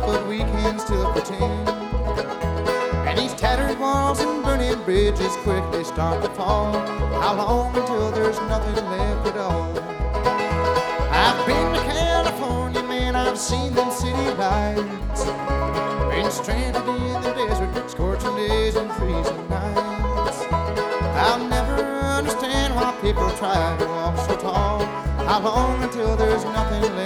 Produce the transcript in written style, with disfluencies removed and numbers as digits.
but we can still pretend. And these tattered walls and burning bridges quickly start to fall. How long until there's nothing left at all? I've been to California, man, I've seen them city lights. Been stranded in the desert, scorching days and freezing nights. I'll never understand why people try to walk so tall. How long until there's nothing left?